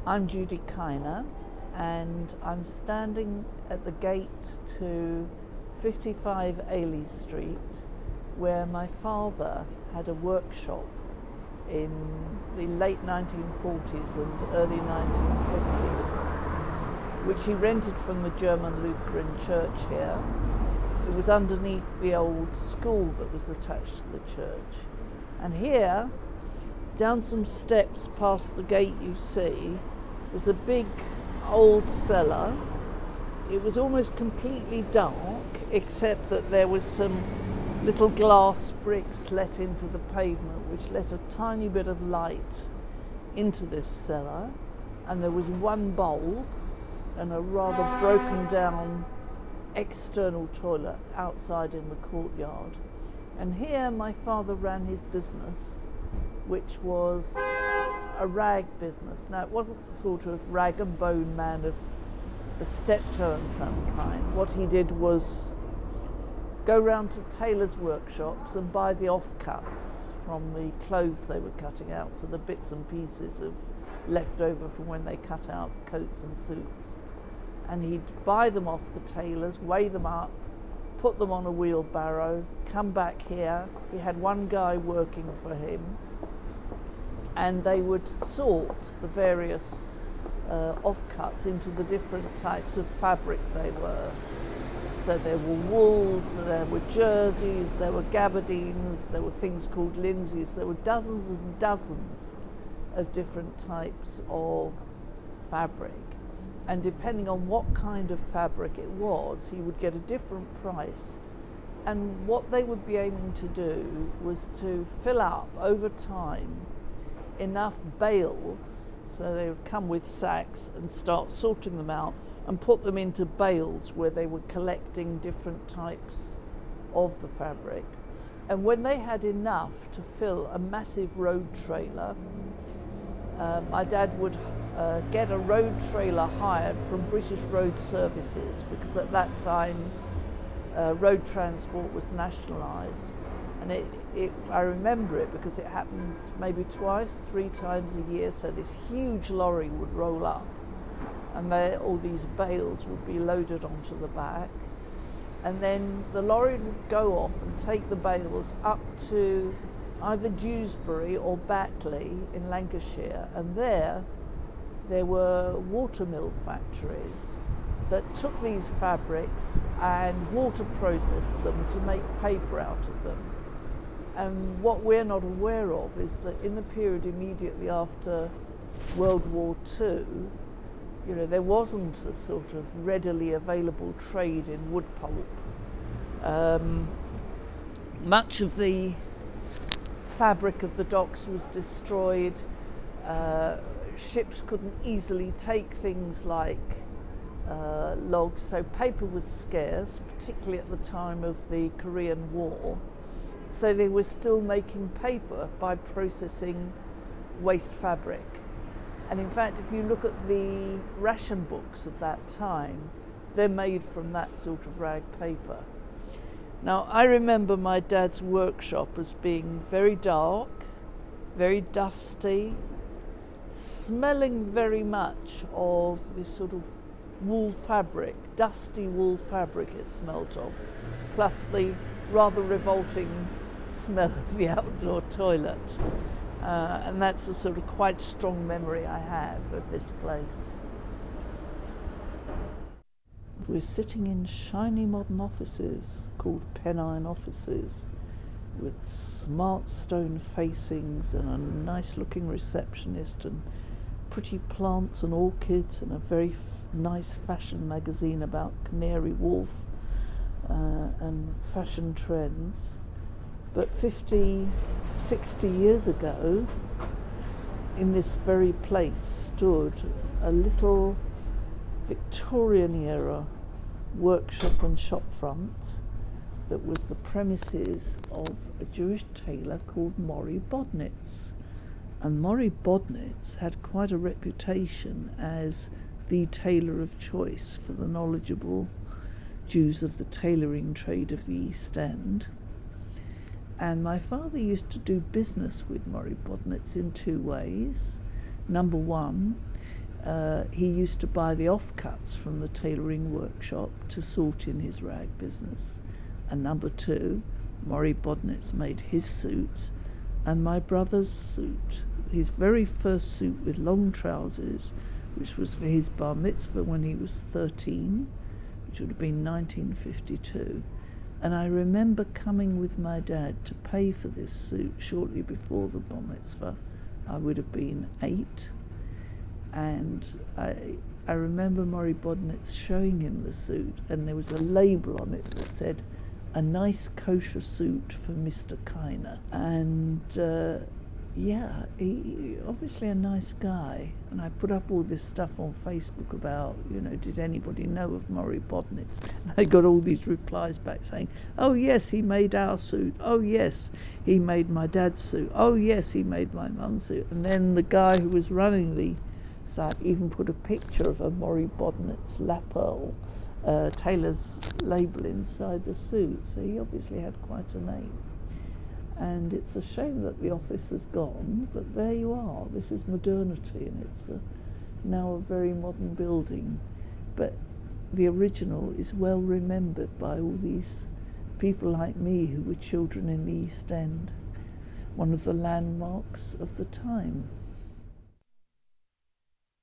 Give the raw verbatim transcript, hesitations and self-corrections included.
I'm Judy Kiner, and I'm standing at the gate to fifty-five Ailey Street, where my father had a workshop in the late nineteen forties and early nineteen fifties, which he rented from the German Lutheran Church here. It was underneath the old school that was attached to the church. And here, down some steps past the gate you see, was a big old cellar. It was almost completely dark, except that there was some little glass bricks let into the pavement, which let a tiny bit of light into this cellar. And there was one bulb and a rather broken down external toilet outside in the courtyard. And here my father ran his business, which was a rag business. Now, it wasn't the sort of rag and bone man of the steptoe and some kind. What he did was go round to tailors' workshops and buy the offcuts from the clothes they were cutting out, so the bits and pieces of left over from when they cut out coats and suits. And he'd buy them off the tailors, weigh them up, put them on a wheelbarrow, come back here. He had one guy working for him, and they would sort the various uh, offcuts into the different types of fabric they were. So there were wools, there were jerseys, there were gabardines, there were things called linseys, there were dozens and dozens of different types of fabric. And depending on what kind of fabric it was, he would get a different price. And what they would be aiming to do was to fill up over time enough bales, so they would come with sacks and start sorting them out and put them into bales where they were collecting different types of the fabric. And when they had enough to fill a massive road trailer, uh, my dad would uh, get a road trailer hired from British Road Services, because at that time uh, road transport was nationalised. And it, it, I remember it because it happened maybe twice, three times a year. So this huge lorry would roll up, and they, all these bales would be loaded onto the back. And then the lorry would go off and take the bales up to either Dewsbury or Batley in Lancashire. And there, there were watermill factories that took these fabrics and water processed them to make paper out of them. And what we're not aware of is that in the period immediately after World War Two, you know, there wasn't a sort of readily available trade in wood pulp. Um, much of the fabric of the docks was destroyed. Uh, ships couldn't easily take things like uh, logs, so paper was scarce, particularly at the time of the Korean War. So they were still making paper by processing waste fabric. And in fact, if you look at the ration books of that time, they're made from that sort of rag paper. Now, I remember my dad's workshop as being very dark, very dusty, smelling very much of this sort of wool fabric, dusty wool fabric it smelt of, plus the rather revolting smell of the outdoor toilet. Uh, and that's a sort of quite strong memory I have of this place. We're sitting in shiny modern offices called Pennine offices, with smart stone facings and a nice looking receptionist and pretty plants and orchids and a very f- nice fashion magazine about Canary Wharf uh, and fashion trends. But fifty, sixty years ago, in this very place stood a little Victorian era workshop and shop front that was the premises of a Jewish tailor called Maury Bodnitz. And Maury Bodnitz had quite a reputation as the tailor of choice for the knowledgeable Jews of the tailoring trade of the East End. And my father used to do business with Maury Bodnitz in two ways. Number one, uh, he used to buy the offcuts from the tailoring workshop to sort in his rag business. And number two, Maury Bodnitz made his suit, and my brother's suit, his very first suit with long trousers, which was for his bar mitzvah when he was thirteen, which would have been nineteen fifty-two. And I remember coming with my dad to pay for this suit shortly before the bar mitzvah. I would have been eight. And I I remember Maury Bodnitz showing him the suit, and there was a label on it that said, "A nice kosher suit for Mister Kiner." And uh, yeah, he, he obviously a nice guy. And I put up all this stuff on Facebook about, you know, did anybody know of Maury Bodnitz? And I got all these replies back saying, oh yes, he made our suit. Oh yes, he made my dad's suit. Oh yes, he made my mum's suit. And then the guy who was running the site even put a picture of a Maury Bodnitz lapel uh, tailor's label inside the suit. So he obviously had quite a name. And it's a shame that the office has gone, but there you are. This is modernity, and it's a, now a very modern building. But the original is well remembered by all these people like me who were children in the East End, one of the landmarks of the time.